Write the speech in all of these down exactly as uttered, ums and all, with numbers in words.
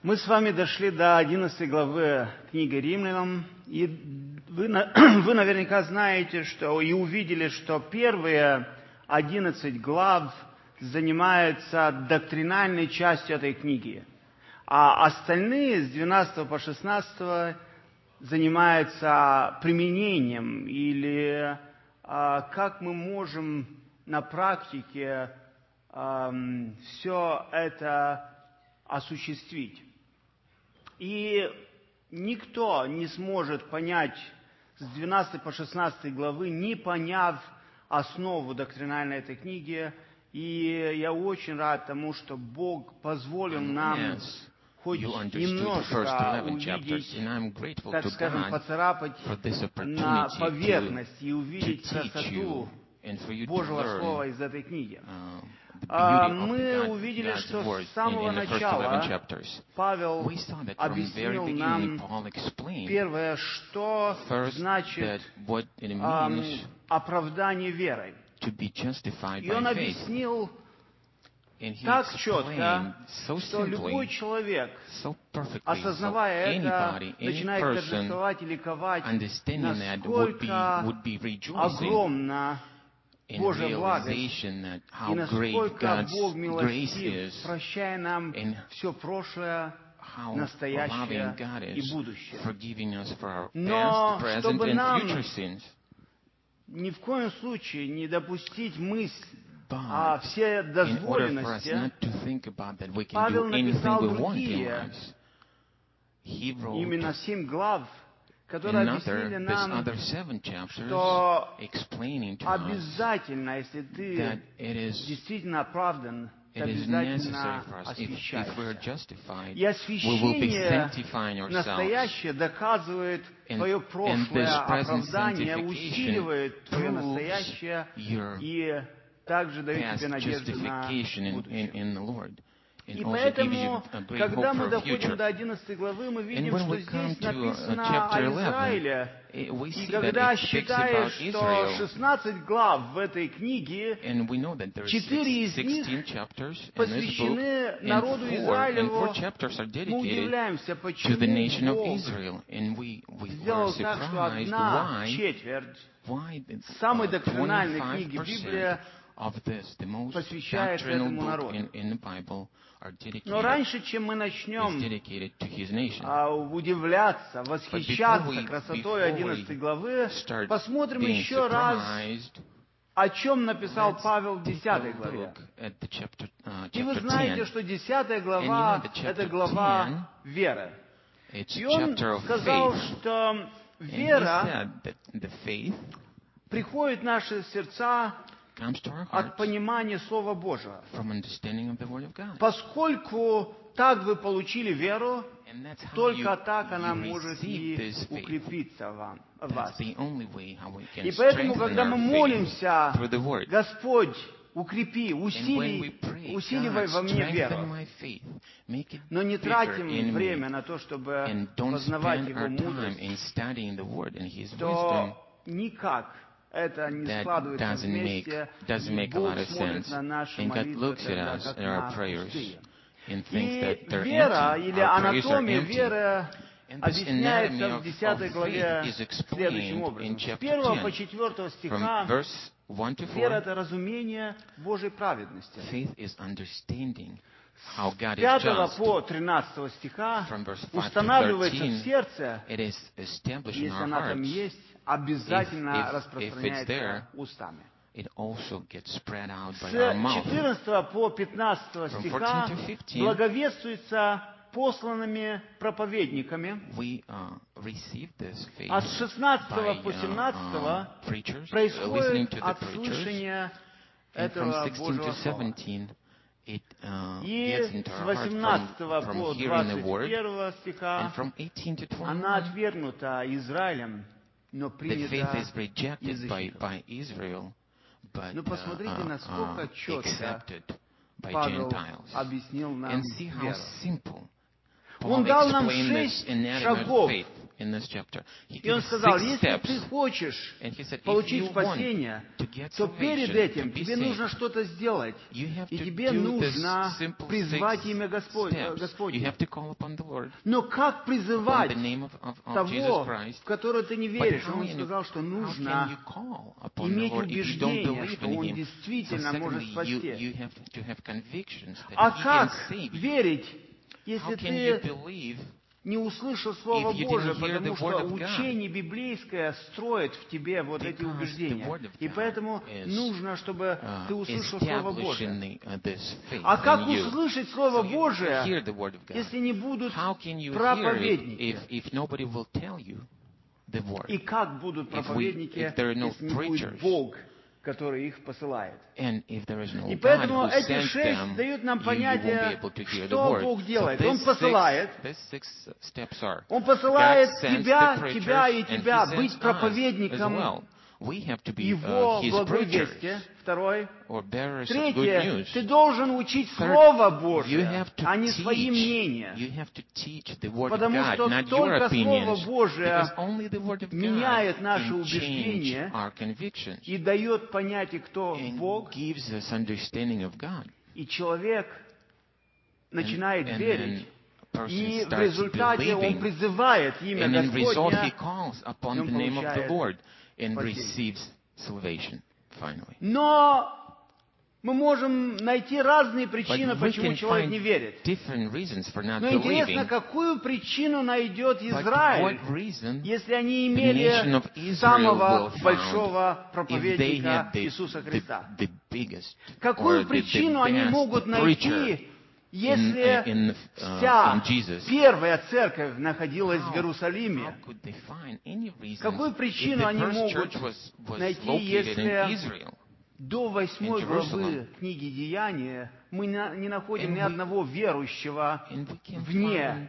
Мы с вами дошли до одиннадцатой главы книги Римлянам, и вы, вы наверняка знаете, что и увидели, что первые одиннадцать глав занимаются доктринальной частью этой книги, а остальные с двенадцатого по шестнадцатый занимаются применением или а, как мы можем на практике а, все это осуществить. И никто не сможет понять с двенадцатой по шестнадцатой главы, не поняв основу доктринальной этой книги. И я очень рад тому, что Бог позволил нам хоть немножко увидеть, так скажем, поцарапать на поверхность и увидеть красоту Божьего Слова из этой книги. Мы увидели, что с самого начала Павел объяснил нам первое, что значит оправдание верой. И он объяснил так четко, что любой человек, осознавая это, начинает торжествовать и ликовать, насколько огромна Божья благость, и насколько Бог милостив, прощая нам все прошлое, настоящее и будущее. Но чтобы нам ни в коем случае не допустить мысль о вседозволенности, Павел написал другие, именно семь глав, которые объяснили нам, что обязательно, если ты действительно оправдан, ты обязательно освящаешься. И освящение настоящее доказывает твое прошлое оправдание, усиливает твое настоящее и также дает тебе надежду на будущее. И поэтому, когда мы доходим до одиннадцатой главы, мы видим, что здесь написано о Израиле. И когда считаешь, что шестнадцать глав в этой книге, четыре из них посвящены народу Израилеву, мы удивляемся, почему Бог сделал так, что одна четверть самой доктринальной книги Библии посвящается этому народу. Но раньше, чем мы начнем удивляться, восхищаться красотой одиннадцатой главы, посмотрим еще раз, о чем написал Павел в десятой главе. И вы знаете, что десятая глава — это глава веры. И он сказал, что вера приходит в наши сердца от понимания Слова Божьего. Поскольку так вы получили веру, только так она может и укрепиться в вас. И поэтому, когда мы молимся, Господь, укрепи, усили, усиливай во мне веру, но не тратим время на то, чтобы познавать Его мудрость, то никак это не складывается вместе, и Бог смотрит на наши молитвы тогда, как на пустые. И вера, или анатомия веры, объясняется в десятой главе следующим образом. С первого по четвертого стиха вера — это разумение Божьей праведности. С пятого по тринадцатого стиха устанавливается в сердце, если она там есть, обязательно распространяется устами. С четырнадцатого по пятнадцатого стиха благовествуется посланными проповедниками, а с шестнадцатого по семнадцатого происходит отслушание этого Божьего Слова. И с восемнадцатого по двадцать первого стиха она отвергнута Израилем, но принята язычником. Но посмотрите, насколько четко Павел объяснил нам веру. Он дал нам шесть шагов in this chapter. He И он gives сказал, six если steps. ты хочешь And he said, if получить you want спасение, to get то перед salvation, этим to be тебе нужно saved, что-то сделать. you have И to тебе do this нужно simple призвать six имя Господь- steps. You Господне. have to call upon the Lord, Но как upon призывать the name of, of, of того, Jesus Christ. в которого ты не But веришь? how, Он can you, сказал, что how can you нужно call upon the иметь Lord if you don't убеждение, believe что in Он Him? So действительно может secondly, you, спасти. you have to have convictions that А He can как save you. верить, How если can you ты believe не услышал Слово if you Божие, didn't hear the потому word что of God? учение библейское строит в тебе вот эти Because the убеждения. word of И God поэтому is, нужно, чтобы uh, ты услышал Слово establishing Божие. the, uh, this faith А как in you? услышать Слово So you Божие, hear the word of God. если не будут How can you hear it проповедники? if, if nobody will tell you the word? И как будут If we- проповедники, if there are no если не будет preachers? Бог, который их посылает? And if there is no И God поэтому who эти sent шесть them, дают нам you, you won't be понятие, able to hear the что word. Бог So делает. Он these посылает. six, these six steps are, Он посылает God sends тебя, the preachers, тебя и and He тебя sends быть us as проповедником well. We have to be Его uh, His благой preachers вести. Второй. or bearers of good Третье. news. Ты должен учить Third, Слово you Божие, have to а не свои teach. мнения. You have to teach the word of Потому God, что not your только opinions. Слово Божие Because only the word of меняет God наши can change убеждения our convictions и дает понятие, кто and Бог. gives us understanding of God. И человек начинает and, and верить. then a person И в starts результате он believing, призывает имя and in result he Господня, calls и upon он the name of the получает Lord and спасение. receives salvation finally. Но мы можем найти разные But причины, we почему can человек find не верит. different reasons for not Но интересно, believing. какую причину найдет But Израиль, what reason если они the nation имели of Israel самого will большого found if they проповедника had the, Иисуса the, Христа? the biggest or Какую the, причину the они best могут preacher найти, если in, in, uh, вся in Jesus? первая церковь находилась в How, how Иерусалиме? could they find any reasons Какую if причину the они first могут church was, was найти, located in если Israel? до восьмой in главы Jerusalem. книги Деяния мы на- не находим And ни we- одного верующего And we can вне find,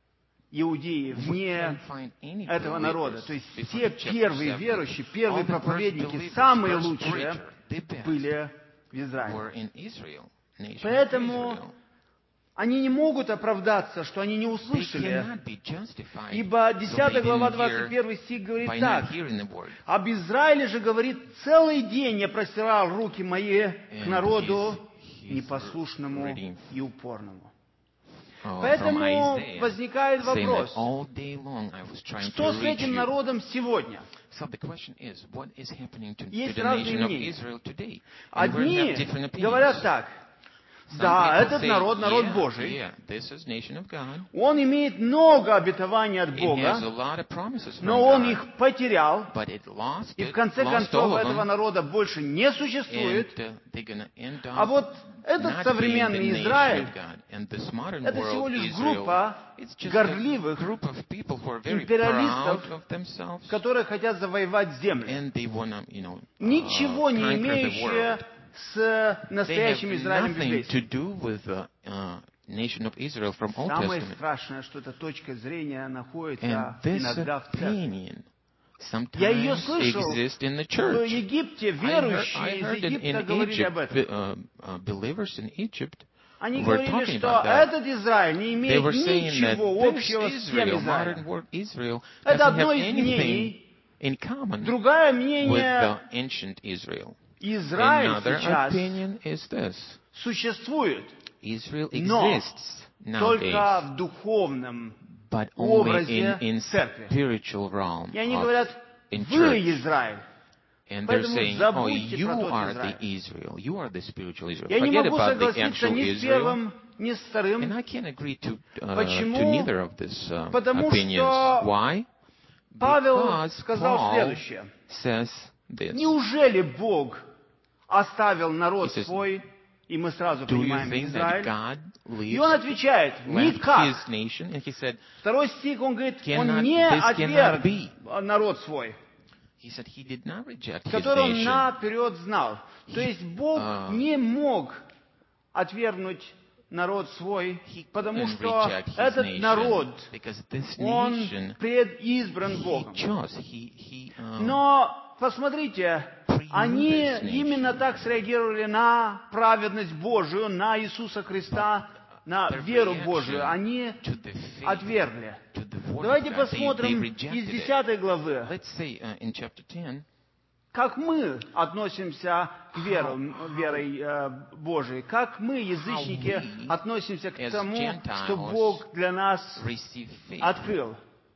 Иудеи, we вне can find any этого народа. believers То есть before все chapter первые seven. верующие, All первые the first проповедники, believers, самые first лучшие preacher, the best, были в Израиле. were in Israel, nation of Поэтому Israel. они не могут оправдаться, что они не They услышали. cannot be justified, Ибо so they десятая глава, didn't двадцать hear первый стих говорит by так. not hearing the word. «Об Израиле же, говорит, целый день я простирал руки мои к And народу he's- he's непослушному reading, и упорному». uh, Поэтому from Isaiah, возникает saying that вопрос, all day long I was trying что to с reach этим you. народом сегодня? So the question is, what is happening to, to Есть the разные nation of мнения. Israel today? And we Одни have different opinions. говорят так: Some да, people этот say, народ, народ yeah, Божий, yeah, this is nation of God. он имеет много обетований от It has a Бога, lot of promises from но он God, их потерял, but it lost и it, в конце lost концов all of этого them, народа больше не and существует. uh, they're going to end А up вот этот not being the современный nation Израиль of God. And this modern это всего world, лишь Israel, группа it's just a гордливых group of people who are very империалистов, proud of themselves, которые хотят завоевать землю, and they want to, you know, uh, ничего не conquer the имеющие world. с They have настоящим Израилем nothing to библейским. do with the uh, nation of Israel from Old Самое Testament. страшное, что эта точка зрения And находится this иногда в церкви. opinion Я ее sometimes слышал exists in the в church. Египте, I heard, I верующие из heard in, Египта in говорили об Egypt, этом. uh, uh, believers in Egypt Они were говорили, talking что about that. этот Израиль не They имеет were saying that ничего this общего с тем Israel, modern Израилем. world Israel, Это doesn't have одно из anything мнений. in common Другое with мнение: the ancient Israel. Израиль Another сейчас opinion is this. существует, Israel но exists только nowadays, в духовном but only in, образе in церкви. spiritual realm И они of, говорят: in вы church. Израиль. And they're Поэтому saying, oh, забудьте you про тот are Израиль. the Israel. You are the spiritual Israel. Я не Forget могу about the согласиться actual ни с Israel. первым, ни с And вторым, I can't agree to, uh, Почему? to neither of these uh, Потому opinions. что Why? Павел Because сказал Paul следующее: says this. неужели Бог оставил народ He says, свой, и мы сразу Do you понимаем think that Израиль? God И он leaves, отвечает: left никак. his nation? And he said, Второй стих, он говорит, он Cannot- не this cannot отверг be. народ свой, he said he did not reject his который он nation. наперед знал. То есть Бог А. не мог отвергнуть народ свой, He потому couldn't что reject his этот nation, народ, because this он nation, предизбран he Богом. chose, he, he, um, Но посмотрите, они this nation. именно так среагировали на праведность Божию, на Иисуса Христа, на their веру reaction Божию, они to the faith, отвергли. to the word Давайте of God, they, they посмотрим rejected из it. десятой главы, Let's say uh, in chapter ten, как мы относимся к веру, верой э, Божией, как мы, язычники, we, относимся к as тому, Gentiles, что Бог для нас receive faith. открыл.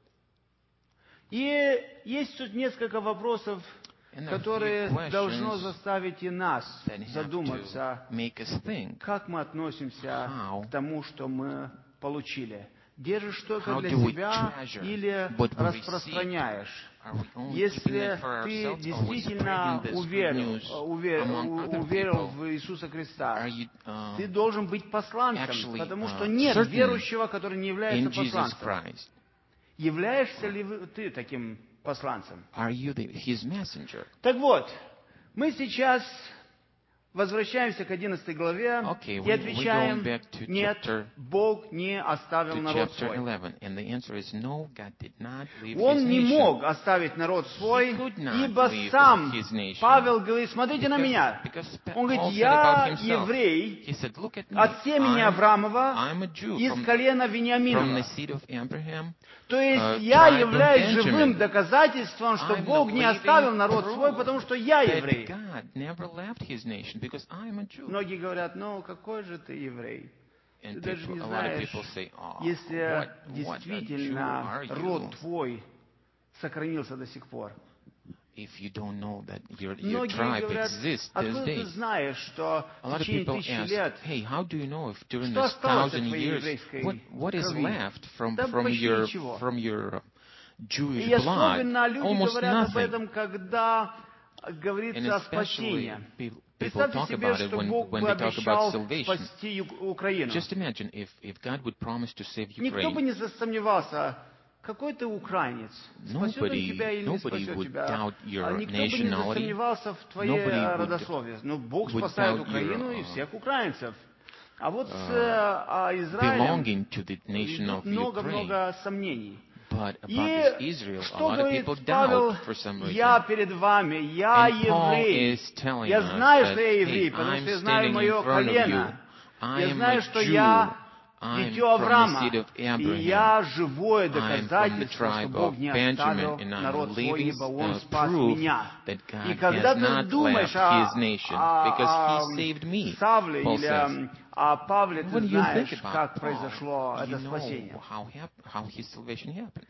И есть тут несколько вопросов, And there are a few которые questions должно заставить и нас that have задуматься, to make us think, как мы относимся how- к тому, что мы получили. Держишь только how для do we себя treasure или what we распространяешь? Are we only keeping Если it for ты ourselves, or we действительно spreading this good уверил, news увер- among other уверил people? в Иисуса Христа, Are you uh, ты должен быть посланцем, actually, потому uh, что нет certain верующего, который не является in Jesus посланцем. Christ? Являешься ли вы- ты таким посланцем? Are you the, His messenger? Так вот, мы сейчас возвращаемся к одиннадцатой главе Okay, и we- we're отвечаем, going back to нет, chapter- Бог не оставил To народ chapter свой. eleven, and the answer is no. God did not leave His Он не nation. мог оставить народ свой, He could not ибо leave сам his nation. Павел говорит, смотрите на Because- меня. because Pa- Он Paul говорит, said я about himself, еврей He said, "Look at me. от семени I'm, Авраамова, I'm a Jew из from, колена from the Вениаминова. seed of Abraham." То есть uh, я tribe of являюсь Benjamin. живым доказательством, что I'm Бог the не living оставил народ proof свой, потому что я that еврей. God never left His nation because I'm a Jew. Многие говорят, ну какой же ты еврей? And Ты даже people, не a lot of знаешь, people say, oh, если what, what a Jew действительно are you? род твой сохранился до сих пор. If you don't know that your, your Многие tribe говорят, exists this откуда ты day. знаешь, что A в lot of течение people тысячи ask, лет, hey, how do you know if during что this осталось от thousand твоей years, еврейской what, what is крови? left from, Да from почти your, ничего. from your И Jewish blood? особенно люди Almost говорят об nothing. этом, когда And говорится о especially спасении. people, people Представьте talk себе, about it что when, Бог when бы they talk обещал about salvation. спасти Ю- Украину. Just imagine if, if God would promise to save Никто бы Ukraine. не засомневался, какой ты украинец, спасет он Nobody, тебя или не nobody спасет would тебя. doubt your А никто бы не nationality. засомневался в твоей Nobody э, would- родословии. Но Бог would спасает doubt Украину your, и uh, всех украинцев. А вот с uh, э, а Израилем belonging to the nation of Ukraine. много-много сомнений. But about И this Israel, a что lot of говорит people Павел? doubt for some reason. Я перед вами, я And Paul еврей. is telling Я us знаю, that, что я еврей, hey, потому I'm что я знаю standing in мое front of you. колено. I Я am знаю, a что Jew. я I'm дитё from the Авраама. seed of И Abraham. я живое I'm from the доказательство, что tribe Бог of не оставил Benjamin, and I'm народ свой, living ибо Он uh, спас proof меня. that И God когда has ты not думаешь left о, His nation о- because о He saved me, Савле Paul или says. о Павле, ты When you знаешь, think about как Paul, произошло you это know спасение. how, hap- how His salvation happened.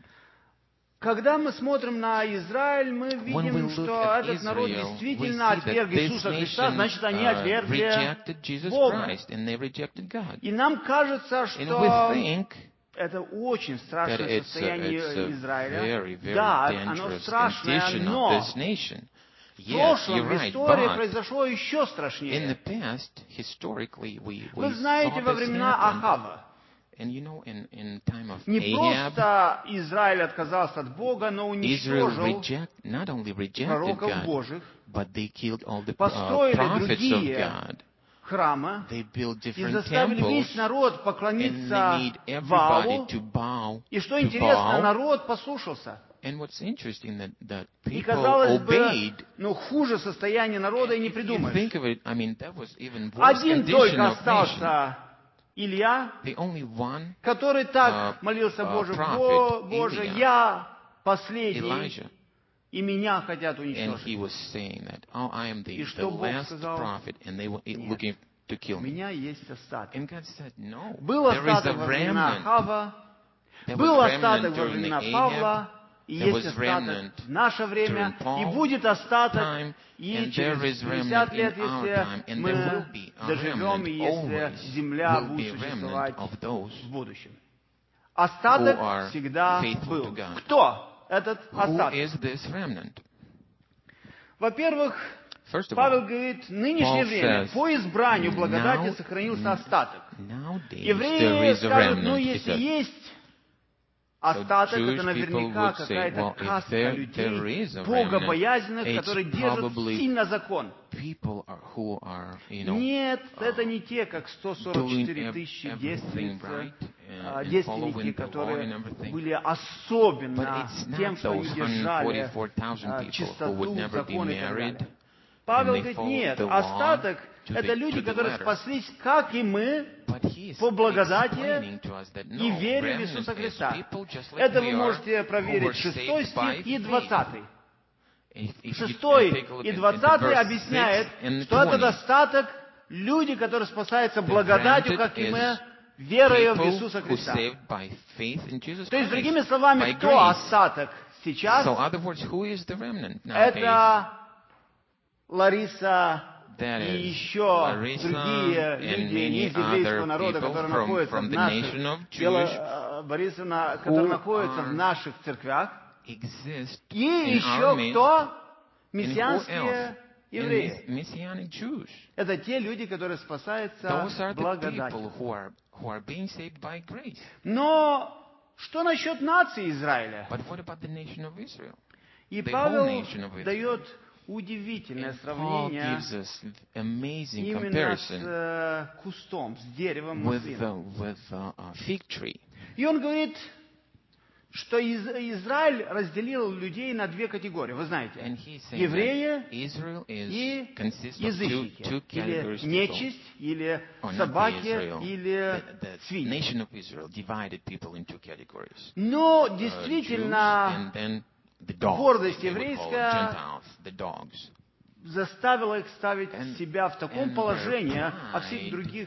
Когда мы смотрим на Израиль, мы When we видим, look что at этот народ Israel, we действительно see that отверг this Иисуса Христа, nation значит, они uh, отвергли rejected Jesus Бога. Christ, and they rejected God. И нам кажется, And we что think это очень that страшное it's a, состояние it's a Израиля. very, very Да, оно dangerous страшное, condition of но this nation. в Yes, you're прошлом, в right, истории but произошло еще in the страшнее. past, historically, we, we Вы знаете, saw во this времена happen. Ахава And you know, in, in time of не Ahab, просто Израиль отказался от Бога, но Israel уничтожил reject, not only rejected пророков God, Божьих, but they killed all the uh, построили prophets of другие God. храмы They built и different заставили temples, весь народ and they поклониться made everybody Ваалу. to bow И что to интересно, Baal. народ послушался. And what's interesting that, that И people казалось бы, obeyed. ну хуже состояние народа и не If you придумаешь. think of it, I mean, that was even worse Один condition только of nation. остался Илья, The only one, который так uh, молился uh, Боже, prophet, «Бо- Боже, Илья, я последний, Elijah, и меня хотят and he уничтожить. was saying that, oh, I am the, И the что Бог last сказал? prophet, and they were Нет. looking to kill У me. меня есть остаток». And God said, no, Был there is остаток a во времена remnant. Ахава, There был was остаток remnant во during the времена Ahab, Павла, и there есть was остаток remnant в наше время, during Paul и будет остаток time, и and через there is пятьдесят remnant лет, in our если time, and there мы will be a доживем, remnant, и если always земля will будет be a существовать remnant of those в будущем. who Остаток are всегда faithful был. to God. Кто этот Who остаток? is this remnant? Во-первых, First of Павел all, говорит, нынешнее Paul время says, по избранию благодати now- сохранился остаток. nowadays there Евреи is a скажут, ну remnant, he если said. есть So остаток, Jewish это people наверняка would say, какая-то well, if каста there, there людей, is a remnant, богобоязненных, it's которые держат probably сильно закон. people are, who are, you know, Нет, uh, это не те, как сто сорок четыре doing тысячи ev- everything девственниц, right а, and, and девственники, following the law которые and everything. были But особенно it's тем, not что они those держали one hundred forty-four thousand а, people who чистоту, would never be закон и так married. далее. Павел and they говорит, followed нет, the law остаток to это the- люди, to the которые letter. спаслись, как и мы, But He is по благодати explaining to us that и no, вере в remnant Иисуса is Христа. people just like Это we вы are, можете who were проверить шестой saved by стих и faith. двадцатый. If, if you Шестой take a look и at, at двадцатый verse объясняет, six and что это twenty, достаток люди, которые спасаются the благодатью, remnant как и is мы, верою в people Иисуса who Христа. saved by faith in Jesus То есть, Christ, другими словами, by кто grace. остаток сейчас? So, other words, who is the remnant nowadays? Это Лариса That и is еще Larissa другие and люди many из еврейского other народа, people которые from, находятся from в the наших, nation of Бело- Jewish э, Борисовна, которые находятся в are наших церквях. exist И in еще our midst, кто? and who Мессианские else? евреи. And Messianic Jews. Это те люди, которые спасаются Those are the благодатью. people who are who are being saved by grace. Но что насчет нации Израиля? But what about the nation of Israel? И the Павел whole nation of Israel. дает удивительное And Paul сравнение gives us amazing именно с comparison э, кустом, с деревом with маслины. the, with a, a fig tree. И он говорит, что Из- Израиль разделил людей на две категории. Вы And знаете, he's saying евреи that Israel is и consists of two, язычники, two или categories of people. нечисть, или Or not собаки, Israel. или The, the свиньи. nation of Israel divided people into categories. Но Uh, Jews действительно and then the dogs. гордость They would call it еврейская Gentiles, the dogs. заставила их ставить And- себя в таком and their положении, а всех pride других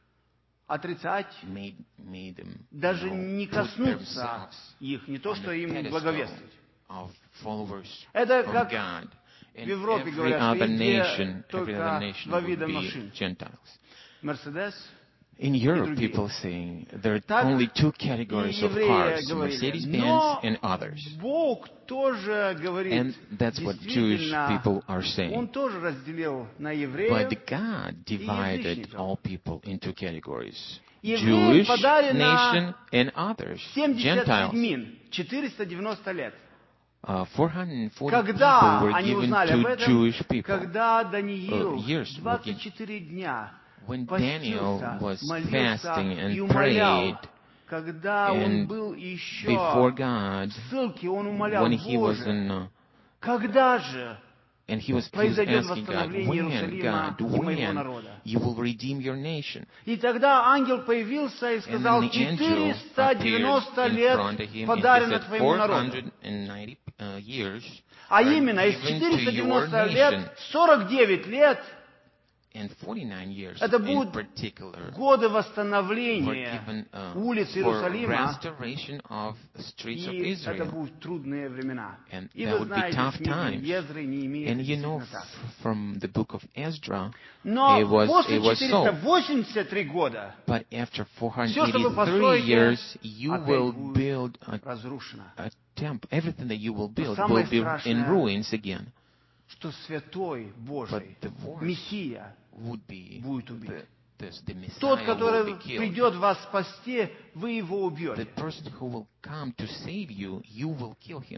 отрицать, Made, made them, даже you know, не put коснуться themselves их, не то on что the им pedestal благовествовать. of followers Это of как God. And в Европе every говорят, что other везде nation, every только other nation два would вида be машин. Gentiles. Мерседес. In Europe, другие. people saying there are Так only two И categories of евреи cars, говорили. Mercedes-Benz Но and others. Бог тоже говорит, And that's what Jewish действительно, people are Он saying. тоже разделил на евреев. But God divided язычников. all people into categories. Евреям Jewish подарено nation and others, семьдесят Gentiles. седьмин, четыреста девяносто лет. Uh, four hundred forty Когда people were они given узнали об to этом, Jewish people. когда Даниил Uh, years were двадцать given. четыре дня When Daniel постился, was молился fasting и and умолял, prayed, когда он and был еще before God, в ссылке, он умолял, when he was Боже, in, uh, когда же and he was, he was произойдет asking God, восстановление when, Иерусалима God, и моего when народа? you will redeem your nation? И тогда ангел появился и And сказал, then the angel четыреста appeared девяносто in лет front of him, and he подарено said, твоему народу. four hundred ninety uh, years А are именно, из given to четыреста your девяноста nation, лет, сорок девять лет, and forty-nine years это in будут particular годы were восстановления given uh, улиц for Иерусалима, restoration of streets of и это Israel. будут трудные времена. And И that вы would be знаете, tough книга times. Езры не имеет And you know, действительно так. f- from the book of Ezra, Но it was, после it was четыреста so. восемьдесят три года But after Всё, что вы four hundred eighty-three построите, years, you опять will будет build a, разрушено. a temple. Everything that you will build самое will be in страшное, ruins again. Что Святой Божий, But the worst Мессия, Would be будет убит. the, this, the Messiah тот, will который be killed. придет вас спасти, вы его The убьете. person who will come to save you, you will kill him.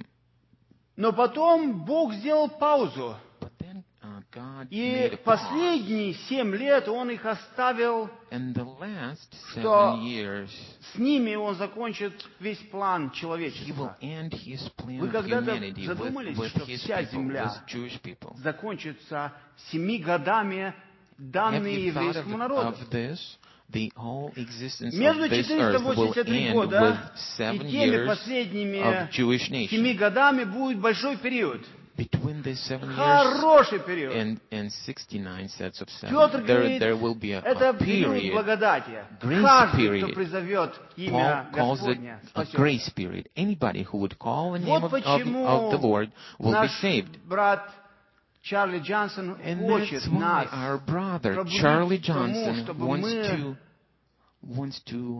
Но потом Бог сделал паузу. But then uh, God И made a pause. последние семь лет Он их оставил, And the last что seven years, с ними Он закончит весь план He will человечества. end His plan Вы of когда-то humanity with, задумались, with что His вся people, земля with Jewish people? закончится семи годами, Have данные you thought of, еврейскому народу? of this? The whole existence Между of this четыреста earth will восемьдесят три end года with и seven теми years последними of Jewish семи nation. годами будет большой период. Between these seven years Хороший период. and, and sixty-nine sets of seven, Петр there, говорит, there will be a, это a период period. благодати. Grace Каждый, кто period. призовет Paul имя calls it Господня, a спасется. grace period. Anybody who would call the name Вот of, of, почему of the Lord will be наш saved. брат Чарли Джонсон And хочет that's why нас our brother пробудить Charlie к тому, Johnson чтобы wants мы to wants to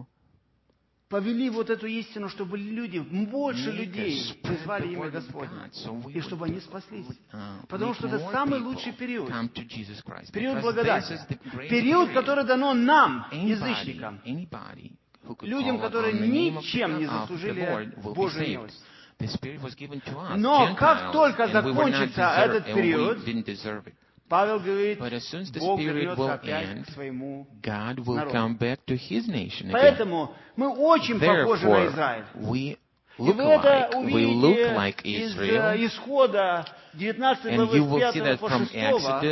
повели вот эту истину, чтобы люди, больше make us людей spread призвали the имя word of Господне, God, so we и чтобы would, они спаслись. uh, Потому make что это more самый people лучший период. come to Jesus Christ. Период Because благодати. this is the grace Период, period. который дано нам, Anybody, язычникам, anybody who could людям, call которые on the name of, ничем не of the заслужили Lord will be Божию saved. милость. The Spirit was given to us, Но как Gentiles, только and we were not закончится deserve, этот and период, we didn't deserve it. Павел говорит, But as soon as the Бог Spirit вернется will опять end, к своему God will народу. come back to His nation again. Поэтому мы очень похожи на Therefore, Израиль. we И look вы это like, we look увидите like из Israel, э, Исхода девятнадцатой and главы you с will see пятого that по from шестого, Exodus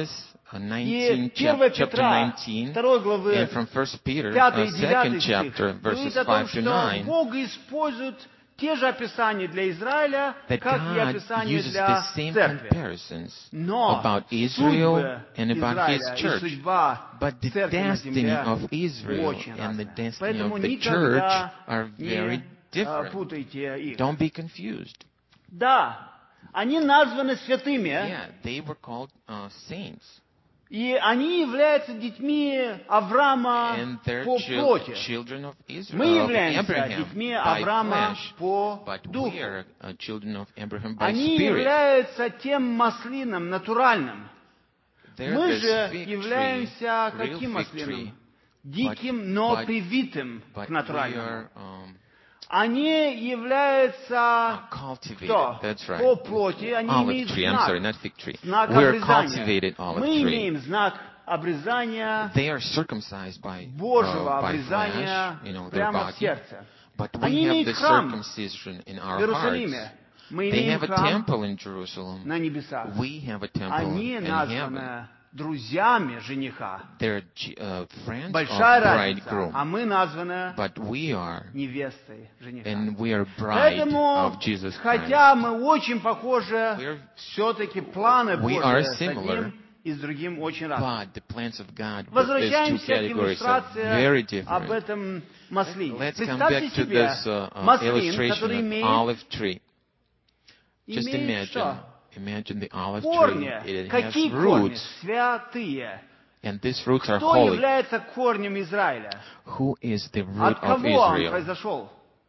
nineteen, И первое chapter Петра, nineteen, второй главы, and from First Peter, пятый uh, и second девятый стих, chapter, verses говорит о том, five to что nine, Бог использует те же описания для Израиля, that как и God описания uses для the same церкви. comparisons Но about Israel судьбы and about His Израиля и church. судьба But the церкви на destiny земле of Israel очень and the разные. destiny Поэтому of the church никогда are very не а, different. путайте их. Don't be confused. Да, они названы святыми, Yeah, they were called uh, saints. и они являются детьми Авраама And they're по chil- плоти. children of Israel, Мы of являемся Abraham детьми by Авраама flesh, по but духу. we are uh, children of Abraham by Они spirit. являются тем маслином натуральным. They're Мы this же fig tree, являемся real каким fig маслином? tree, Диким, но but- привитым but к we натуральному. are um, Они являются cultivated. что? That's right. По плоти, они Olive имеют tree. I'm sorry, знак. not fig tree. Знак We are обрезания. cultivated olive Мы tree. имеем знак обрезания They are circumcised by, Божьего uh, by обрезания flesh, you know, their прямо в body. сердце. But Они we have имеют the храм circumcision in в our hearts. Иерусалиме. Мы They имеем have a храм temple in Jerusalem. на небесах. We have a temple Они in heaven. названы друзьями жениха. They're uh, friends Большая of разница. bridegroom. А мы названы But we are, невестой жениха. and we are bride Поэтому, of Jesus Christ. хотя мы очень похожи, We're- все-таки планы we Божьи are с similar, одним и с другим очень разные. But the plans of God with these two Возвращаемся к categories are very иллюстрации об different. этом маслине. Let's come Представьте back to себе this uh, uh, маслин, illustration который of имеет, olive tree. Just имеет imagine, что? imagine the olive tree. Корни. It has Какие корни? roots, Святые. and these roots are Кто holy. является корнем Израиля? Who is the root От of кого он Israel? произошел?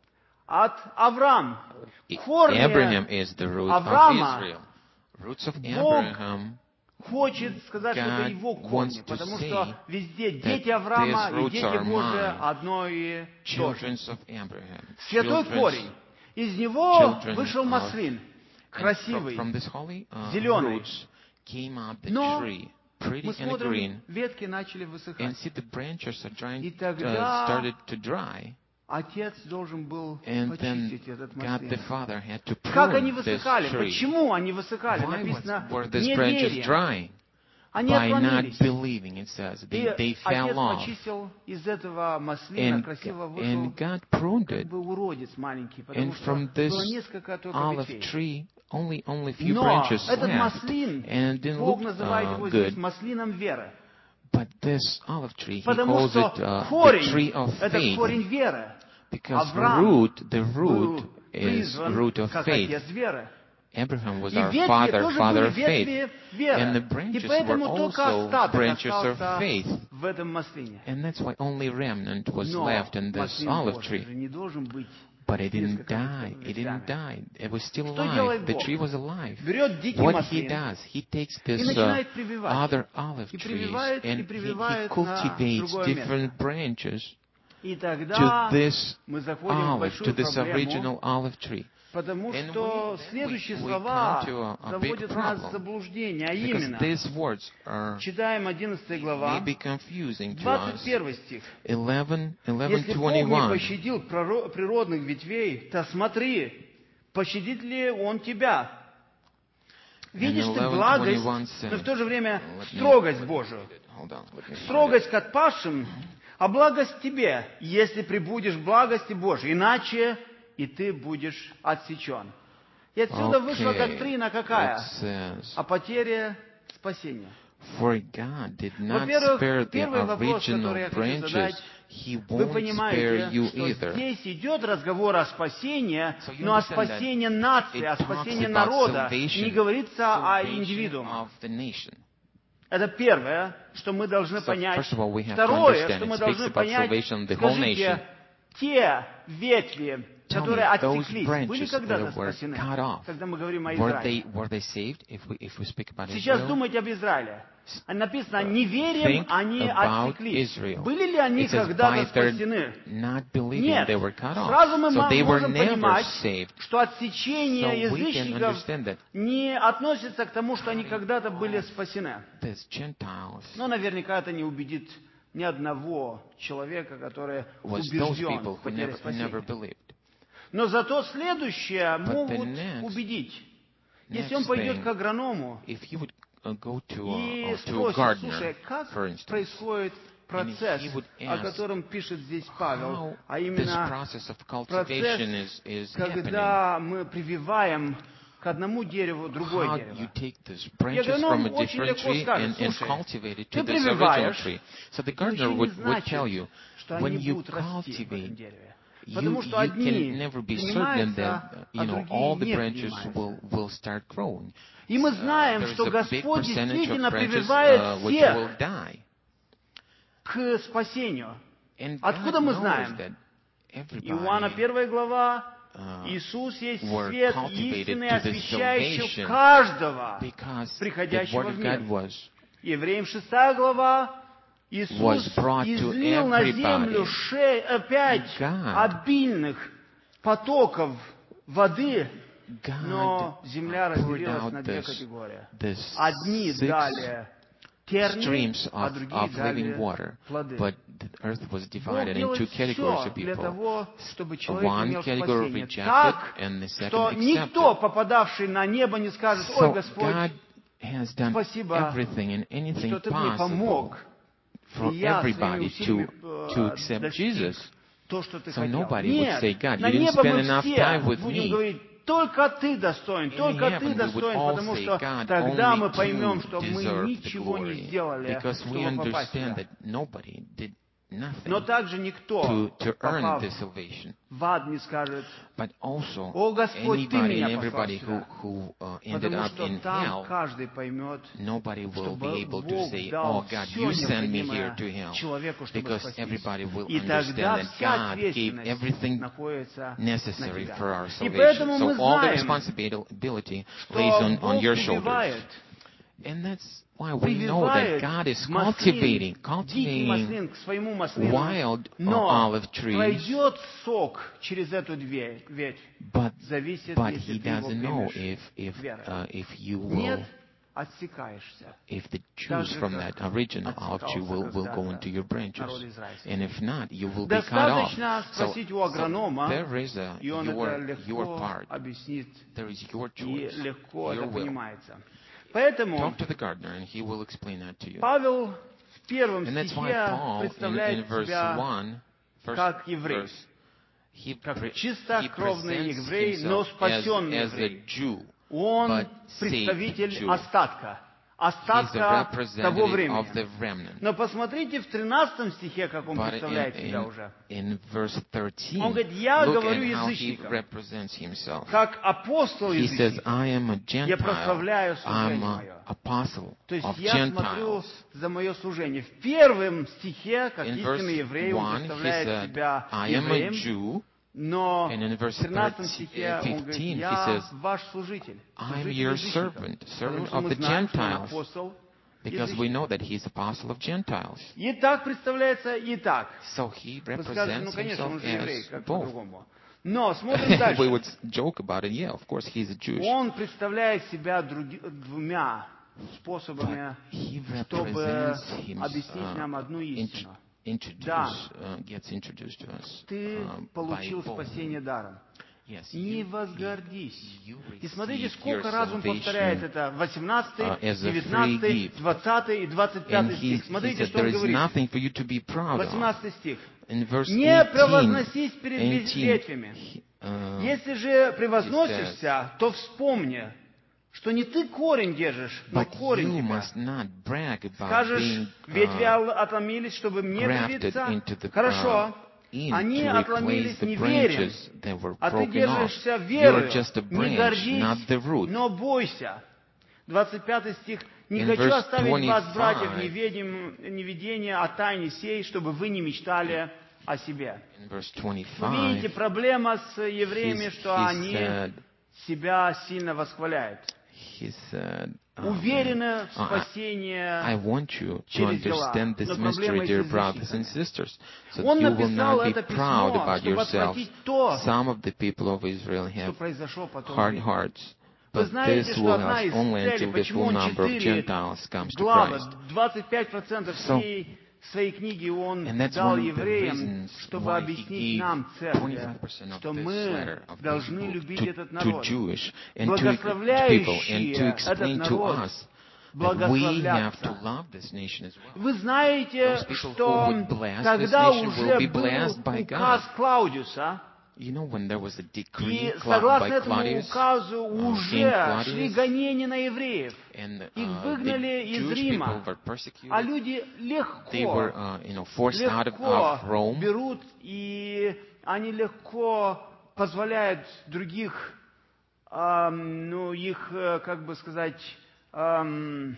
От Авраама. I- Корни Abraham is the root Авраама. of Israel. Roots of Бог Abraham. хочет сказать, что это God его wants корни, to потому say что везде that дети Авраама these и roots дети are Божии mine. одно и то же. Children of Abraham. Святой Children's- корень. Из него children вышел of- маслин, and from, красивый. from this holy uh, зеленый. roots came out the Но tree, pretty Мы and green, смотрим, ветки начали and высыхать. see the branches are trying, И uh, тогда started to dry. Отец должен был And then почистить этот God the маслин. Father had to Как они prune this высыхали? tree. Почему они высыхали? Why was, Написано, were these branches неверием. drying? Они By not отклонились. believing, it says. И They, they Отец fell off. почистил из этого маслина, And, красиво вышел and God pruned как it. бы уродец маленький, потому And что from this было несколько только olive ветвей. tree, only, only few Но branches этот left. маслин, And it didn't Бог look называет uh, его здесь good. маслином веры. But this olive tree, he Потому calls что it uh, the корень, tree of это faith. корень веры. Because Авраам root, the root был is призван root of как faith. отец веры. Abraham was И our ветви father, тоже father были of faith. ветви веры. And the И branches were поэтому только also остаток branches of остался faith. в этом маслине. And that's why only remnant was Но left in this маслин olive Божий tree. же не должен быть But it didn't несколько die. It didn't ветвями. die. It was still Что делает alive. The Бог? tree was alive. Берет дикий What he маслин does, he takes и this uh, начинает прививать. other olive И trees прививает, и and he, he прививает на cultivates другое different branches И to тогда this мы заходим в olive, to большую this проблему, original olive tree. потому And что we- then следующие we- we слова come to a- a big заводят нас в problem. заблуждение, а Because именно, these words are читаем одиннадцатая глава, may be confusing to двадцать us. первый стих. eleven, eleven Если Бог не twenty-one. пощадил проро- природных ветвей, то смотри, пощадит ли Он тебя? Видишь ты eleven благость, twenty-one но в то же время Let me- строгость Божию. Hold on, let me find it. Строгость к отпавшим, а благость тебе, если прибудешь в благости Божией, иначе и ты будешь отсечен. И отсюда вышла Okay, доктрина какая? it says, О потере спасения. For God did not Во-первых, spare the первый вопрос, original который я хочу branches, задать, He Вы won't spare понимаете, you что either. здесь идет разговор о спасении, So you но о understand that спасении нации, it о talks спасении about народа, salvation, не говорится о salvation индивидууме. of the nation. Это первое, что мы должны So, понять. first of all, we have to Второе, understand что it мы speaks должны about понять, salvation of the whole nation. скажите, те ветви, Tell которые me, those отсеклись, были branches когда-то that were спасены, cut off, когда мы говорим о were Израиле. they, were they saved if we, if we speak about Сейчас Israel? думайте об Израиле. Написано, неверием Think они about отсеклись. Israel. Были ли они It says, когда-то by their спасены? not believing Нет. they were cut off. Сразу мы So they were можем never понимать, saved. что отсечение So we can язычников understand that не относится к тому, что они когда-то были спасены. these Gentiles Но наверняка это не убедит ни одного человека, который was those убежден people в who потере never, who never спасения. believed. Но зато следующее But the могут next- убедить. next Если он пойдет thing, к агроному, If he would uh, go to, и uh, to a спросит, gardener, слушай, как for instance, происходит процесс, he would о ask котором пишет здесь Павел, how а this именно process of процесс, cultivation is, is happening. когда мы прививаем к одному дереву другое How дерево. you take these Я branches говорю, ну, from он a очень different легко tree скажет, and, and слушай, cultivate it ты to this original прививаешь, tree. So the но еще gardener не would, would значит, tell you, что when они you будут расти в этом cultivate, дереве. you, Потому что you одни can never be certain принимаются, that, you а know, all другие the не branches will, принимаются. will start growing. И мы Uh, знаем, there is что a big Господь percentage действительно of branches прививает uh, which will всех die. к спасению. And Откуда God мы knows знаем? that Иоанна everybody первая глава. uh, Иисус есть were свет cultivated истины, to the освещающий salvation каждого, because the приходящего word в of мир. God was Евреям шестая глава. was Иисус brought to излил на землю everybody. ше- э, пять God, обильных потоков воды, God но земля poured разделилась out на две this, категории. this Одни six дали тернии, streams а of, другие of living дали water, плоды. but the earth was Бог divided делает into categories все of для people. того, чтобы человек One имел category спасение. rejected, Так, and the second что accepted. никто, попадавший на небо, не скажет: «Ой, So Господь, God has done спасибо, everything and anything что Ты мне possible помог, for и я своими everybody усилиями to, to э, accept достиг Jesus. то, что Ты So хотел». nobody would Нет, say, God, на you didn't небо spend мы enough все time with будем me. говорить: «Только Ты достоин, In только Ты heaven, we would достоин», all потому say, что God, тогда мы only поймем, you что мы deserve the ничего не glory. сделали, Because we чтобы попасть understand сюда. that nobody did Но nothing также никто, to, to earn попав this salvation. в ад, не скажет: But also, «О, Господь, Ты anybody меня and послал everybody who, сюда». who uh, ended Потому up что in там hell, каждый поймет, nobody will что be able to Бог say, дал oh God, все you send me here необходимое to hell. человеку, чтобы Because спастись. everybody will И тогда understand that вся God gave ответственность everything находится на necessary тебя. for our И salvation. поэтому So мы all the знаем, responsibility lays что on, on Бог your shoulders. прививает, And that's why we know that прививает God is маслин, cultivating, дикий cultivating маслин к своему маслину, wild uh, но olive trees, пройдет сок через эту дверь, ветвь, but, зависит, but если He ты его doesn't know примешь if, if, верой. uh, if you Нет, will, отсекаешься. if the Так juice же, from как that original olive tree отсекался will, will go когда-то into your branches. народ израильский. And if not, you will be cut off. Достаточно So, спросить у so агронома, there is a, и он это your, your легко part. объяснит, There is your и choice, легко your это will. понимается. Поэтому Talk to the gardener and he will explain that to you. Павел в первом And that's why стихе Paul, in, in представляет verse себя one, first как еврей, verse, he, как pre- he чистокровный presents еврей, но himself as, спасенный as a еврей. Jew, Он but представитель saved Jew. остатка, He's the остатка того representative времени. of the remnant. Но посмотрите в тринадцатом стихе, как он But представляет in, себя in, уже. in verse thirteen, Он говорит: «Я look говорю at how he язычникам, represents himself. как апостол He says, язычников». I am a Я Gentile. прославляю служение I'm an мое. apostle То есть of я смотрю Gentiles. за мое служение. В первом стихе, как In истинный verse еврей, он one, he представляет said, себя I am a евреем, Jew. но And in в verse тринадцатом стихе он говорит: fifteen, he «Я says, ваш служитель, I'm служитель your язычников». servant, Потому servant что of мы the знаем, что он Gentiles. апостол Because we язычников. know that he's apostle of Gentiles. И так представляется, и так. So he Вы скажете: ну, represents конечно, он himself же еврей, as как both. по-другому. Но смотрим We дальше. would joke about it. Yeah, of course, he's a Jewish. Он представляет себя други- двумя способами, But he чтобы represents him, объяснить нам uh, одну истину. introduce, Да. uh, gets introduced to us Ты um, by получил both. спасение даром. Yes, Не you, возгордись. you И смотрите, received сколько your раз он повторяет salvation это. восемнадцатый, uh, as a free девятнадцатый, gift. двадцатый и двадцать And пятый he, стих. he Смотрите, said, что there он is говорит. nothing for you to be proud of. восемнадцатый стих. In verse «Не eighteen, превозносись перед eighteen, ветвями. he- uh, Если же превозносишься, то вспомни, что не ты корень держишь, но but корень you тебя. must not brag about Скажешь: being ветви uh, отломились, чтобы мне grafted привиться». into the, Хорошо. uh, in Они to replace отломились the неверием, branches that were а ты broken off. держишься You are верою. just a Не branch, not гордись, the root. но бойся. двадцать пятый стих. «Не In хочу verse оставить вас, братьев, twenty-five, неведем- неведения о тайне сей, чтобы вы не мечтали о себе». In verse Вы twenty-five, видите, проблема с евреями, he, что he они said, себя сильно восхваляют. he said, um, Уверены в uh, I спасение. want you to через дела. understand this Но проблема mystery, и с dear brothers and язычниками. sisters, so Он that you will написал not be это proud письмо, about чтобы yourselves. отвратить то, Some of the people of Israel что have произошло по тому hard времени. hearts, Вы but знаете, this что will одна last из only целей, until the почему full он number of четыре Gentiles comes to главы, Christ. двадцать пять процентов So, всей своей книги он And that's дал one of the евреям, reasons чтобы why he объяснить gave нам, церкви, twenty-five percent of что this мы letter of this должны book любить to, этот to народ, Jewish and to people and благословляющие to этот explain to народ, us благословляться. love this nation as well. Вы знаете, Those people что who would bless когда this nation уже will be был blessed by указ God. Клаудиуса, You know, when there was a и decree cla- согласно by этому Claudius, указу uh, King уже шли Claudius, гонения на евреев. and Их uh, выгнали the из Jewish Рима. people were persecuted. А люди They were, легко, uh, you know, forced out of, легко of Rome. берут, и они легко позволяют других, ам, ну, их, э, как бы сказать, ам,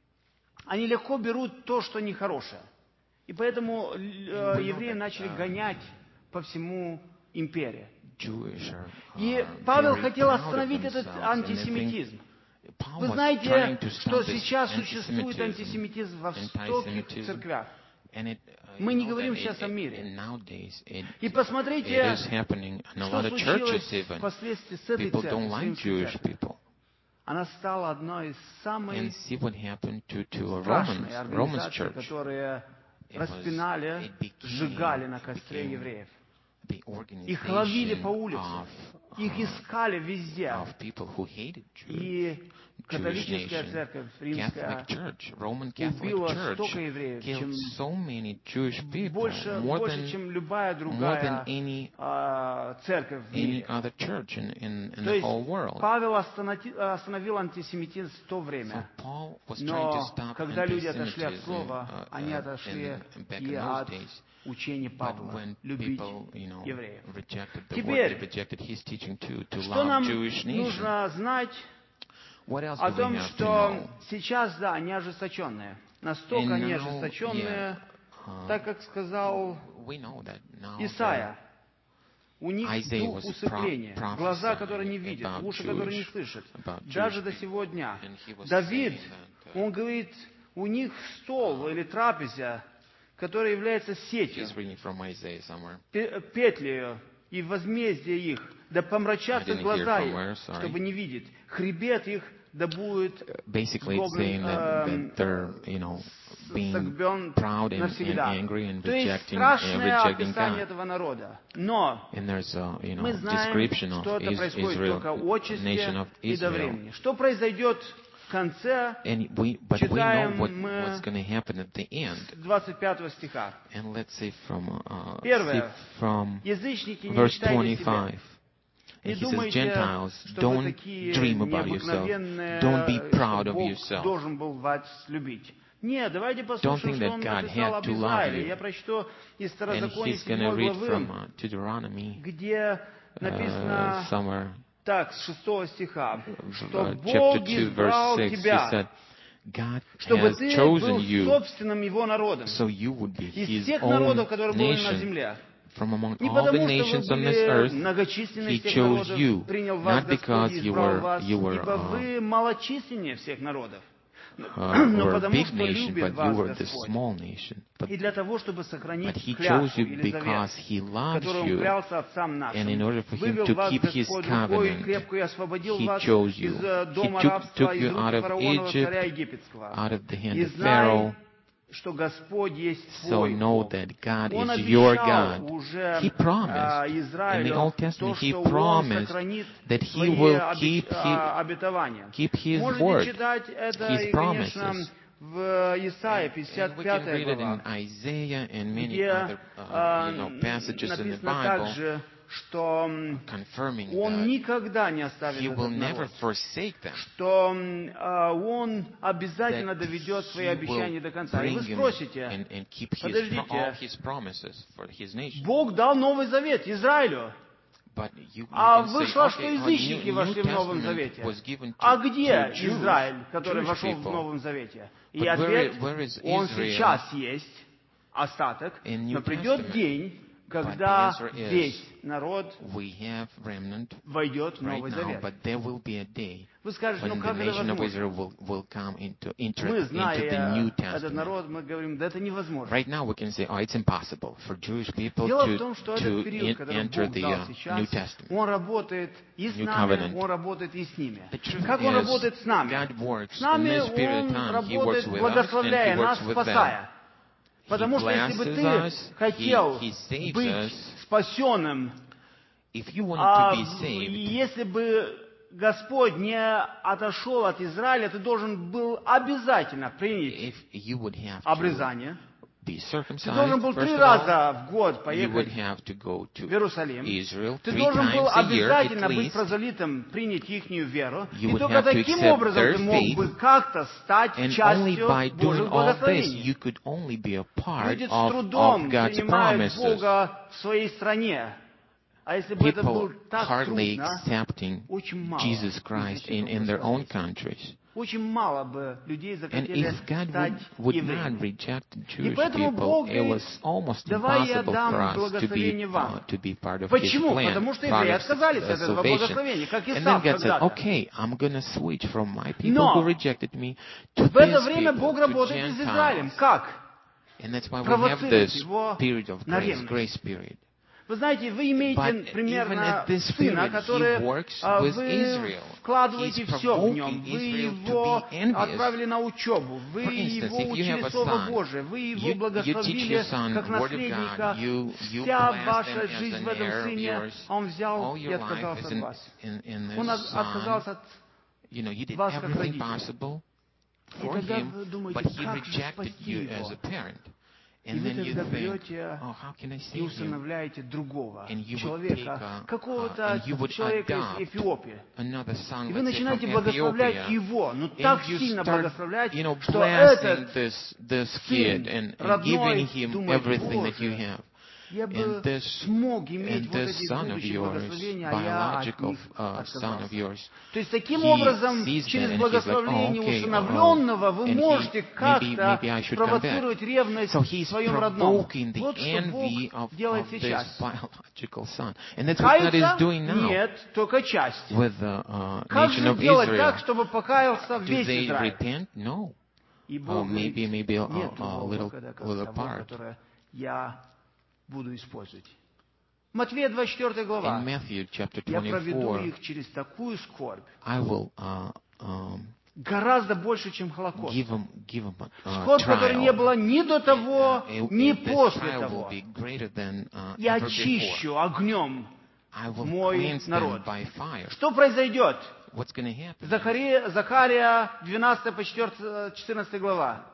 они легко берут то, что нехорошее. И поэтому э, евреи начали гонять по всему империи. Jewish are, И are Павел very хотел proud of остановить этот themselves, and I think антисемитизм. Paul Вы was знаете, trying to что stop this сейчас существует antisemitism, антисемитизм во стольких antisemitism, церквях. and it, uh, Мы you не know говорим that сейчас it, о it, мире. and nowadays it, И it посмотрите, is happening in a что lot of churches случилось even. впоследствии с этой People don't церковью, с like римской Jewish церковью. people. Она стала одной из And самых see what happened to, to a страшных Romans, Romans организаций, church. которые It was, распинали, it became, сжигали на it костре became евреев. the Их ловили по organization улицам, of, их uh, искали везде. of people who hated Jew, И Jewish католическая nation. церковь Catholic римская Church, Roman Catholic убила Church столько евреев, killed чем so many Jewish people, больше, more больше, than чем любая more than другая any а, церковь в any мире. other church in, in, in То the есть whole world. Павел останови- остановил антисемитизм в то So время. Paul was trying to Но stop когда люди отошли от anti-Semitism Слова, uh, они uh, отошли in, back и in those от days. учения But Павла when любить people, you know, евреев. rejected the word, Теперь, they rejected his teaching to, to что love нам Jewish nation. нужно знать What else о do we том, have to что know? сейчас, да, они ожесточенные. Настолько And они now, ожесточенные, yeah, uh, так как сказал we know that now Исайя. У них Isaiah дух was усыпления, pro- глаза, которые не prophesying видят, about уши, которые не Jewish- слышат. about Даже Jewish до people. сегодня. And he was Давид, saying that, uh, он говорит, у них стол или трапеза, которая является сетью, he's reading from Isaiah somewhere. пе- петлею и возмездие их, да помрачатся I didn't глаза hear from их, where, sorry. чтобы не видеть. Хребет их да будет Basically, it's saying that, сгоблен, that they're, you know, being согбен proud and, and навсегда. angry and То есть rejecting, and страшное rejecting описание God. этого народа. Но And there's a, you know, мы знаем, description что of это Is- происходит Israel, только nation отчасти of и до Israel. времени. Что произойдет в конце, And we, but we know читаем what, мы what's going to happen at the end. с двадцать пятого стиха. And let's say from, uh, Первое. see from Язычники, не verse мечтайте себе. twenty-five. Не And he says, думайте, Gentiles, что вы don't такие dream about yourself. необыкновенные, Don't be proud что of Бог yourself. должен был вас любить. Нет, давайте Don't послушаем, think что that он God написал had об to love Израиле. you. Я прочту из And Второзакония he's going to седьмой read главы, from uh, Deuteronomy, где написано uh, somewhere, так, с шестого стиха, что uh, Бог chapter two, избрал verse six. He тебя, said, God чтобы has ты chosen был you собственным Его народом so you would be из His всех own народов, которые были на nation. земле. From among Не all the потому, что nations вы on this были earth, многочисленны He из всех chose народов, you, принял вас not Господь because и you избрал were, вас, you were, ибо uh, вы малочисленнее всех народов. uh, Но were a потому, big что nation, любит but you вас were the Господь. small nation. But, И для того, чтобы but сохранить He chose клятву you или because завет, He loves который Он you. клялся отцам And in нашим, order for Him вывел to вас keep His Господь рукой covenant, крепко и освободил He вас chose из you. э, He дома took, рабства, took из you рук out of фараонова царя Egypt, египетского. out of the hand И of знай, Pharaoh. что Господь есть So твой know Бог. that God Он is your обещал God. уже He promised in the Израилю Old то, Testament, He что Он promised сохранит that He свои will обе- keep, а, he, обетования. keep His Можете word, читать это His и, конечно, promises. в Исаии And пятьдесят we can пятая read it in глава, Isaiah and many где other uh, а, you know, passages in the написано Bible, также, что confirming Он that никогда не оставит He will этот never народ, forsake them, что а, Он обязательно that доведет свои He обещания will до конца. И вы bring him спросите, and, and keep his, подождите, all His promises for His nation. Бог дал Новый Завет Израилю, But you, you а can say, вышло, что okay, язычники New, вошли New в Новом Testament Завете. was given to, А где to Jews, Израиль, который Jewish вошел в people. Новом Завете? И But where ответ, is- where is он Israel сейчас есть, остаток, in New но придет Testament? день, But когда the answer is, весь народ we have remnant войдет в right Новый now, Завет. but there will be a day Вы скажете, ну when the как это nation of возможно? Israel will, will come into, enter Мы, into the New зная этот Testament. народ, мы говорим, да это невозможно. Right now we can say, oh, it's impossible for Jewish people Дело в to, том, что to этот период, in- который enter Бог the дал uh, New сейчас, Testament. Он работает и с New нами, covenant. Он работает и с ними. The truth Как Он is, работает с нами? God works С нами in this period of Он time. He works работает, with us, and благословляя He works нас, with them. спасая. Потому что если бы blesses ты us, хотел he- he saves быть us. спасенным, If you wanted а to be saved, если бы Господь не отошел от Израиля, ты должен был обязательно принять if you would have to обрезание. be Ты circumcised, должен был first три of all, раза в год you would поехать have to go в to Иерусалим. Israel Ты three должен был times a year at обязательно быть least, прозелитом, принять ихнюю веру. You И would только have to таким accept образом their ты мог faith, бы как-то стать and only частью by doing Божьих all this, благословений. you could only be a part Люди с of, трудом of God's принимают promises. Бога в своей стране. А если бы это было People так hardly трудно, accepting очень мало Jesus Christ in, in their own countries. очень мало бы людей And захотели if God стать would, would not евреями. reject the И Jewish поэтому people, Бог it говорит, was almost давай я impossible for дам us to be, благословение uh, вам. to be part of His Почему? plan, Потому что part евреи of отказались uh, от этого salvation. благословения, как And then Исав God said, когда-то. okay, I'm going to switch from my people Но who rejected me to в это these время people, Бог to работает и с Израилем. Gentiles. Как? And that's why we have Провоцирует this его period of на grace, ревность. grace period. Вы знаете, вы имеете But even примерно at this сына, period, который he works а, with вы Israel. вкладываете He's все в нем. provoking Вы Israel to его be envious. отправили на учебу, вы For instance, его if you учили have a Слово son, Божие, вы его you, you teach благословили your son как Word of наследника. God, you, you Вся bless ваша them as жизнь an в этом heir of сыне, yours. а он взял All и your life отказался is от in, вас. in, in Он this от- son. отказался от You know, you did вас как everything родителя. possible И for тогда him, вы думаете, but he как же rejected спасти you его? as a parent. И And вы then you тогда think, берете oh, how can I и save him? усыновляете другого And you would take человека, a, uh, какого-то and you would человека из adopt Эфиопии. another son, И вы let's say, from начинаете благословлять Ethiopia, его, но так and you сильно start, благословлять, you know, что blessing этот this, this сын kid and, and родной giving him думает, everything that you Боже, have. я бы And this, смог иметь and вот this эти son of будущие yours, благословения, а я от biological них uh, son of отказался. yours, То есть таким he образом, sees через that and he's like, oh, благословление okay, усыновленного, uh, вы and he, можете maybe, как-то maybe I should come back. спровоцировать ревность So в he's своем родном. provoking the Вот что Бог envy of, делает of сейчас. this biological son. And that's what God is Каяться? doing now Нет, только часть. with the uh, Как nation же of делать Israel. так, чтобы покаялся Do весь they Израиль? repent? No. И Uh, Бог maybe, говорит, maybe a, нет a, a другого little, выхода, как little того, part. которое я буду использовать. Матфея двадцать четвёртая глава. In Matthew chapter Я проведу twenty-four, их через такую скорбь, I will uh, um, гораздо больше, чем Холокост. give them, give them a uh, Скорбь, которой не trial. было ни до того, Uh, ни this после trial will того. be greater than uh, Я ever before. очищу огнем I will мой cleanse народ. them by fire. Что произойдет? What's going to happen? Захария, Захария двенадцатая по четырнадцатая глава.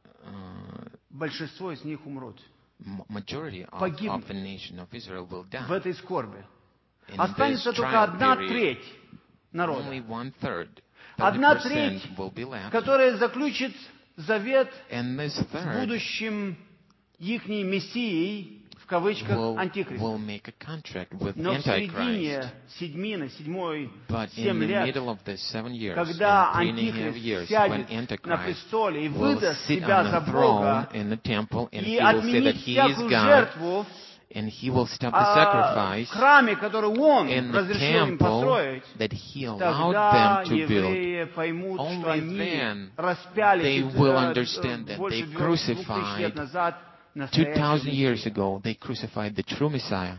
Uh, Большинство из них умрут m- majority of, Погибнут of the nation of Israel will die. в этой скорби. In Останется this только trial одна period, треть народа, only one third, одна thirty треть, percent will be left. которая заключит завет And this с third будущим ихней мессией, в кавычках, will, will антихристом. make a contract with Но в Antichrist. середине седьмины, седьмой, But in семь the лет, middle of the seven years, когда and three and a half Антихрист years, when сядет на Antichrist престоле и will выдаст sit себя on за the throne Бога in the temple, and и he will say that отменить he is всякую God, жертву and he will stop the а, в sacrifice храме, который Он in the разрешил им temple построить, that he allowed тогда them to build. евреи поймут, что Only они then распяли they чуть, will э, understand that больше they двух тысяч лет crucified назад Two настоящего thousand years Мессию. ago, they crucified the true Messiah.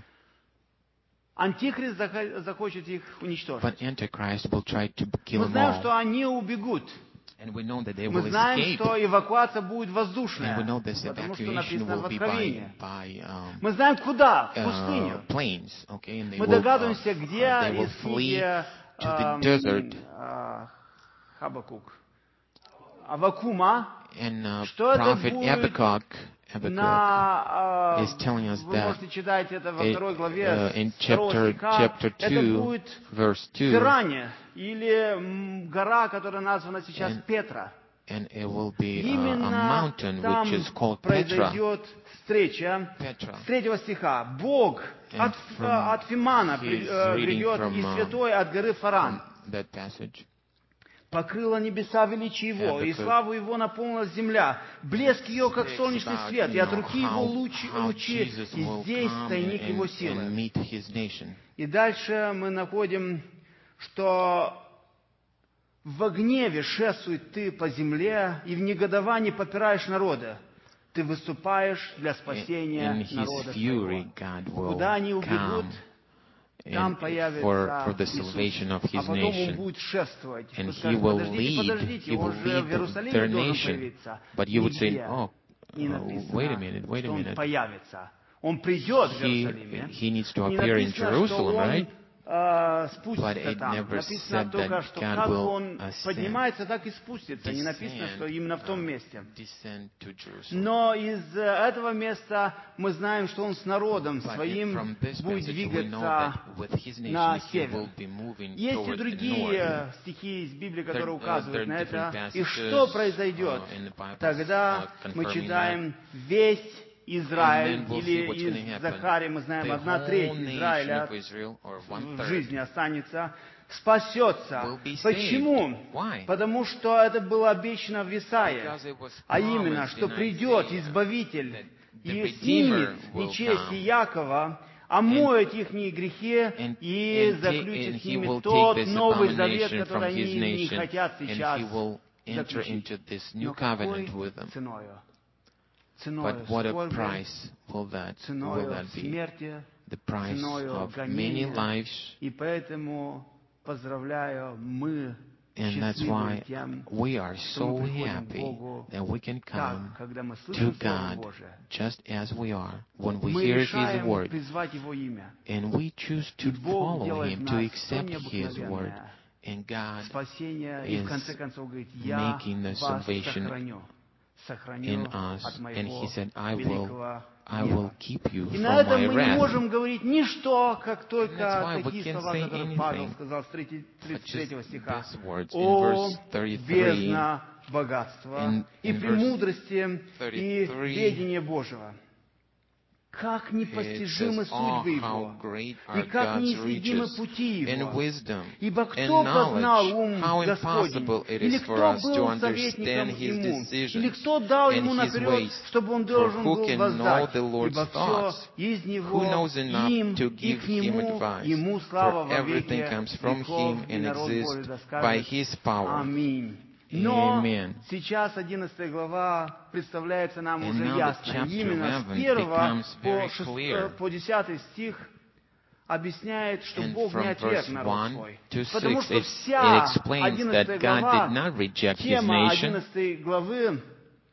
Антихрист захо- захочет их уничтожить. But Antichrist will try to kill Мы them знаем, all. что они убегут. And we know that they Мы will знаем, escape. что эвакуация будет And we воздушная, know this потому что evacuation написано в will be by, Откровении. by um, Мы знаем, куда? В uh, пустыню. planes. Okay? And they Мы will, uh, догадываемся, где, uh, they will из flee книги to the эм, desert. а, Хабакук, Авакума, And uh, что это Prophet будет Habakkuk, Habakkuk на, э, is telling us вы that можете читать это во it, второй главе, uh, in с второго chapter, стиха, chapter это two, будет verse two, Пиране, или м, гора, которая названа сейчас And- Петра. and it will be uh, a Именно mountain там which is called Petra. произойдет встреча Petra. с третьего стиха. Бог And от, from э, от Фимана his при- э, reading грядет, from, и uh, святой от горы Фаран. That passage. Покрыла небеса величие его, и Habakkuk славу его наполнила земля. Блеск ее, как speaks солнечный about, свет, и you от know, руки его how- лучи, how лучи, Jesus и will здесь come тайник and- его and силы. meet his nation. И дальше мы находим, что во гневе шествует ты по земле, и в негодовании попираешь народа. Ты выступаешь для спасения In his народа fury, своего. God will Куда они убегут, come там and появится for, for the Иисус. salvation of А his потом он nation. будет шествовать. And Вы he скажете, will подождите, lead, подождите, he он will же lead в their Иерусалиме должен nation. появиться. But you would say, Нигде oh, не uh, написано, wait a minute, wait a что он minute. появится. Он придет в He, Иерусалиме. he needs to Не appear in написано, что Jerusalem, он right? э, But спустится it там. never Написано said только, that что God как will он ascend, поднимается, так и спустится. Не написано, descend, что именно в том uh, месте. descend to Jerusalem. Но из э, этого места мы знаем, что он с народом But своим from this будет passage we know двигаться that with his на nation he север. will be moving Есть и toward the north. другие стихи из Библии, There, которые uh, there указывают are на different это. И passages что произойдет? uh, in the Bible Тогда uh, мы confirming читаем весь Израиль, And then we'll see или what's gonna из happen. Захарии мы знаем, The одна whole треть nation Израиля of Israel, or one в third, жизни останется, спасется. will be saved. Почему? Why? Потому что это было обещано в Исаии, Because it was а именно, promised что in придет Isaiah Избавитель that и the снимет Redeemer will нечестие come Якова, омоет их грехи and, и and, ta- заключит and с he ними will тот take this Новый Завет, abomination который from his они не nation, хотят and сейчас he will enter заключить. into this new Но какой covenant with them. ценою? Ценою But what a скорби, price will that, will ценою that be? смерти, The price ценою of many гонения. lives, И поэтому поздравляю, мы and that's счастливы why тем, we are что мы so приходим к happy Богу that we can так, come когда мы to слышим Слово God Божие. just as we are when we Мы hear His решаем word, призвать Его имя. and we choose И to Бог follow делает Him, в to нас то accept His word, необыкновенное and God спасение. И в is конце концов говорит, я making the вас salvation сохраню. in Сохраню us, от and моего He said, I will, великого I гнева. will keep you И from на этом my мы не wrath. можем говорить ничто, как And that's только why we такие can't слова, say которые Павел anything сказал с тридцать третьего just стиха. these words in О, verse thirty-three, бездна богатства in- и in премудрости и thirty-three, ведения Божьего. Как it непостижимы says, oh, судьбы how Его, great и are как God's неисследимы riches пути and Его. wisdom Ибо and кто познал knowledge, ум how Господень, impossible it или is for кто us to был советником understand His Ему, или decisions кто дал Ему and His наперед, ways. чтобы Он For должен who был can know воздать, the Lord's ибо все thoughts? из Who Него, knows enough им to и give к Him Нему, advice? Ему слава For во everything веки comes from веков, Him и and народ Божий exists да by скажет His power. Аминь. Но Amen. сейчас одиннадцатая глава представляется нам And уже now the ясно. chapter Именно с eleven первого becomes по, very шест- clear. э, по десятый стих объясняет, что And Бог не from отверг verse народ one свой. to Потому six, что it, it вся explains одиннадцатая that God did глава, not reject His тема nation, одиннадцатой главы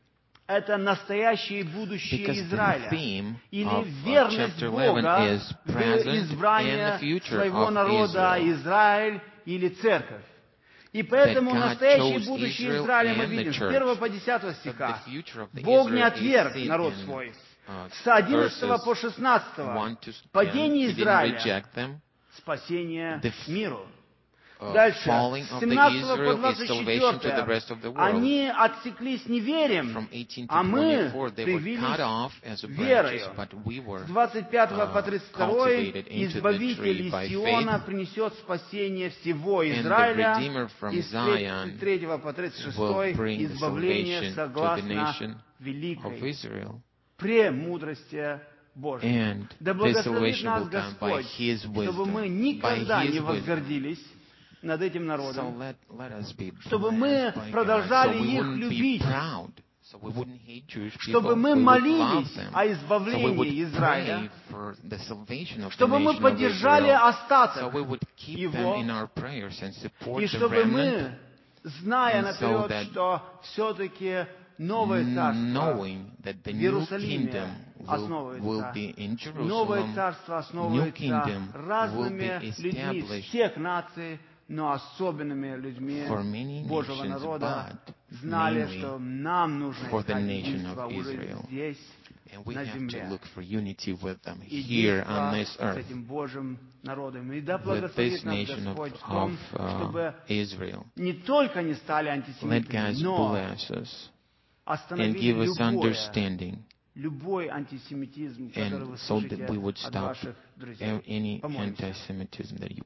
— это настоящее и будущее because the Израиля. theme Или of uh, верность chapter eleven Бога is в present and избрание the future своего of народа Israel. Израиль или церковь. И поэтому God настоящее и chose будущее Israel Израиля мы and the видим с church. первого по десятого But стиха. the future of the Бог не Israel отверг is seen народ in, свой. uh, С одиннадцатого verses по шестнадцатого one to падение ten. He didn't Израиля, reject them. спасение The f- миру. Uh, Дальше, falling с of the семнадцатого по Israel is двадцать salvation to the четвёртое rest of the world. они отсеклись неверием, From eighteen to а мы twenty-four, they were cut привились off as branches, верою. but we were С двадцать пятого по uh, тридцать второй cultivated into the Избавитель tree из by Сиона faith, принесет спасение всего and the Израиля, Redeemer from и с Zion тридцать третьего по тридцать will шестой bring the избавление salvation to the согласно nation of великой Israel. премудрости Божьей. And Да this благословит salvation нас will come by Господь, His чтобы мы wisdom, by никогда His не wisdom. возгордились над этим So народом, let, let us be чтобы мы blessed by God, so продолжали we их wouldn't be любить, proud, so we wouldn't hate Jewish people, чтобы мы we would love молились them, о so we избавлении would Израиля, pray for the salvation of the чтобы мы nation of поддержали Israel, so остаток we would keep them его, in our prayers and support и the чтобы remnant, мы, зная and so наперед, that что все-таки новое царство knowing that the в new Иерусалиме kingdom will, основывается, will be in новое Jerusalem, царство new основывается kingdom will разными be людьми established всех наций, но особенными людьми for many Божьего nations, народа, but знали, mainly что нам нужно for the искать nation единство of уже Israel. здесь, And we на have to земле, look for unity with them и here on единство this с earth, этим Божьим народом. И да with благословит this нас nation of, Господь в of том, uh, чтобы Israel. не только не стали Let антисемитами, God но bless us and остановили give us любое, understanding, любой антисемитизм, который and вы so that слышите we would от stop ваших друзей. any Помолимся. anti-Semitism that you